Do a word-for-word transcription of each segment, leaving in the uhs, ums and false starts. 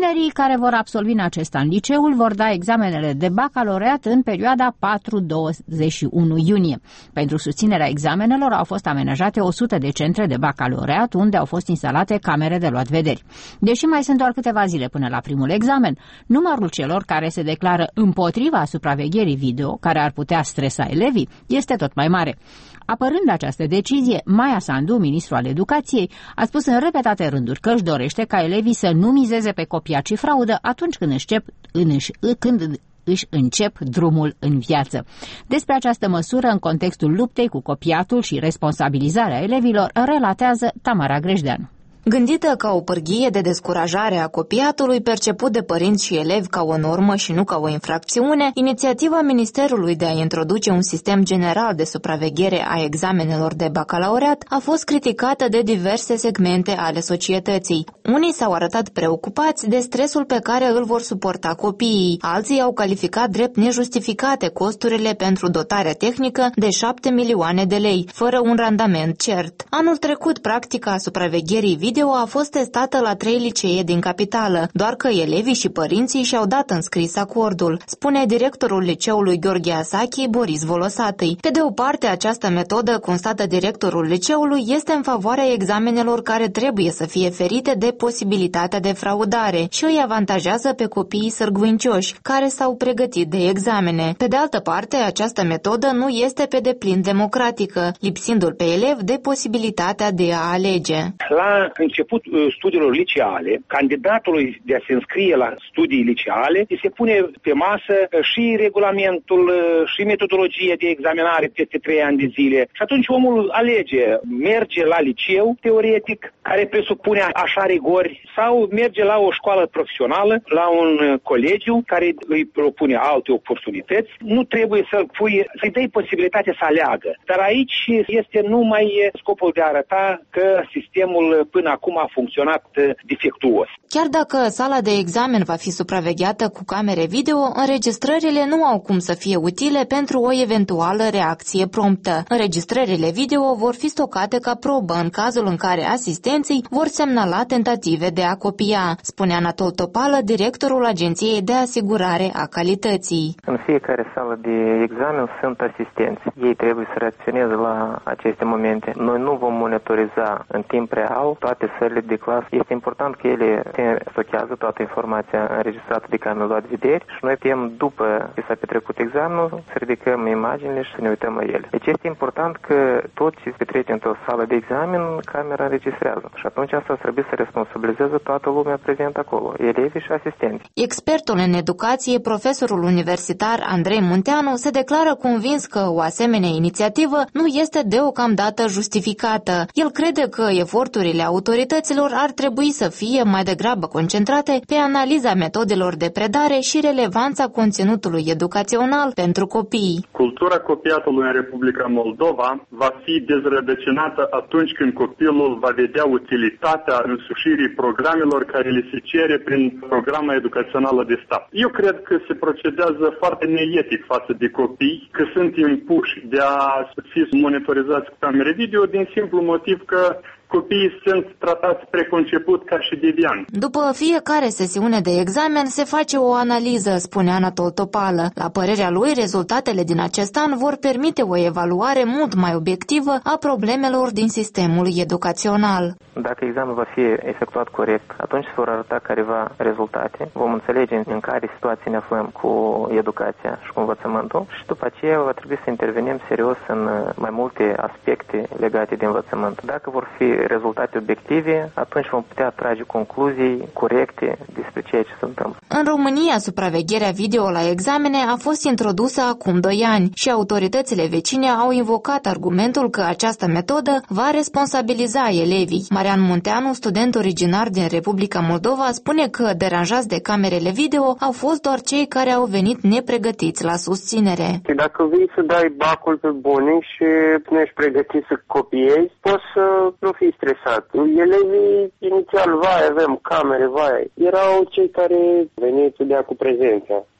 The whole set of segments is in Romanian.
Tinerii care vor absolvi în acest an liceul vor da examenele de bacalaureat în perioada patru douăzeci și unu iunie. Pentru susținerea examenelor au fost amenajate o sută de centre de bacalaureat unde au fost instalate camere de luat vederi. Deși mai sunt doar câteva zile până la primul examen, numărul celor care se declară împotriva supravegherii video, care ar putea stresa elevii, este tot mai mare. Apărând această decizie, Maia Sandu, ministrul al Educației, a spus în repetate rânduri că își dorește ca elevii să nu mizeze pe copiat și fraudă atunci când își, încep, când își încep drumul în viață. Despre această măsură în contextul luptei cu copiatul și responsabilizarea elevilor, relatează Tamara Grejdeanu. Gândită ca o pârghie de descurajare a copiatului perceput de părinți și elevi ca o normă și nu ca o infracțiune, inițiativa Ministerului de a introduce un sistem general de supraveghere a examenelor de bacalaureat a fost criticată de diverse segmente ale societății. Unii s-au arătat preocupați de stresul pe care îl vor suporta copiii, alții au calificat drept nejustificate costurile pentru dotarea tehnică de șapte milioane de lei, fără un randament cert. Anul trecut, practica supravegherii video a fost testată la trei licee din capitală, doar că elevii și părinții și-au dat înscris acordul, spune directorul liceului Gheorghe Asachi, Boris Volosatăi. Pe de o parte, această metodă, constată directorul liceului, este în favoarea examenelor care trebuie să fie ferite de posibilitatea de fraudare și îi avantajează pe copiii sârguincioși, care s-au pregătit de examene. Pe de altă parte, această metodă nu este pe deplin democratică, lipsindu-l pe elev de posibilitatea de a alege. La început studiilor liceale, candidatului de a se înscrie la studii liceale, îi se pune pe masă și regulamentul și metodologia de examinare peste trei ani de zile. Și atunci omul alege, merge la liceu teoretic, care presupune așa rigori, sau merge la o școală profesională, la un colegiu care îi propune alte oportunități. Nu trebuie să-l pui, să-i dai posibilitatea să aleagă. Dar aici este numai scopul de a arăta că sistemul până acum a funcționat defectuos. Chiar dacă sala de examen va fi supravegheată cu camere video, înregistrările nu au cum să fie utile pentru o eventuală reacție promptă. Înregistrările video vor fi stocate ca probă în cazul în care asistenții vor semnala tentative de a copia, spune Anatol Topală, directorul Agenției de Asigurare a Calității. În fiecare sală de examen sunt asistenți. Ei trebuie să reacționeze la aceste momente. Noi nu vom monitoriza în timp real toate sălile de clasă. Este important că ele stochează toată informația înregistrată de camere luat vederi și noi putem, după ce s-a petrecut examenul, să ridicăm imaginile și să ne uităm la ele. Deci este important că tot ce se petrece într-o sală de examen, camera înregistrează. Și atunci asta trebuie să responsabilizeze toată lumea prezentă acolo, elevii și asistenți. Expertul în educație, profesorul universitar Andrei Munteanu, se declară convins că o asemenea inițiativă nu este deocamdată justificată. El crede că eforturile autorităților ar trebui să fie mai degrabă concentrate pe analiza metodelor de predare și relevanța conținutului educațional pentru copii. Cultura copiatului în Republica Moldova va fi dezrădăcinată atunci când copilul va vedea utilitatea însușirii programelor care le se cere prin programa educațională de stat. Eu cred că se procedează foarte neetic față de copii, că sunt impuși de a fi monitorizați cu camere video din simplu motiv că copiii sunt tratați preconceput ca și devianți. După fiecare sesiune de examen se face o analiză, spune Anatol Topală. La părerea lui, rezultatele din acest an vor permite o evaluare mult mai obiectivă a problemelor din sistemul educațional. Dacă examenul va fi efectuat corect, atunci se vor arăta careva rezultate. Vom înțelege în care situație ne aflăm cu educația și cu învățământul și după aceea va trebui să intervenim serios în mai multe aspecte legate de învățământ. Dacă vor fi rezultate obiective, atunci vom putea trage concluzii corecte despre ceea ce se întâmplă. În România, supravegherea video la examene a fost introdusă acum doi ani și autoritățile vecine au invocat argumentul că această metodă va responsabiliza elevii. Marian Munteanu, student originar din Republica Moldova, spune că deranjați de camerele video au fost doar cei care au venit nepregătiți la susținere. Dacă vii să dai bacul pe bune și nu ești pregătit să copiezi, poți să nu fii stresat. Elevii inițial, vai, avem camere, vai, erau cei care veniți să dea cu prezența.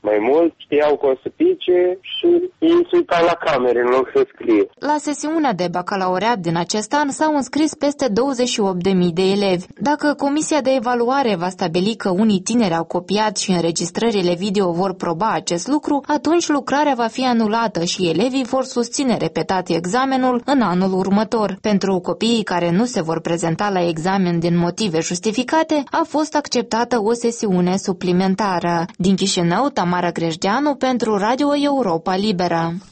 mai mult, știau că o să pice și ei se uitau la camere în loc să scrie. La sesiunea de bacalaureat din acest an s-au înscris peste douăzeci și opt de mii de elevi. Dacă Comisia de Evaluare va stabili că unii tineri au copiat și înregistrările video vor proba acest lucru, atunci lucrarea va fi anulată și elevii vor susține repetat examenul în anul următor. Pentru copiii care nu se vor prezenta la examen din motive justificate, a fost acceptată o sesiune suplimentară. Din Chișinău, Tamara Grejdeanu pentru Radio Europa Liberă.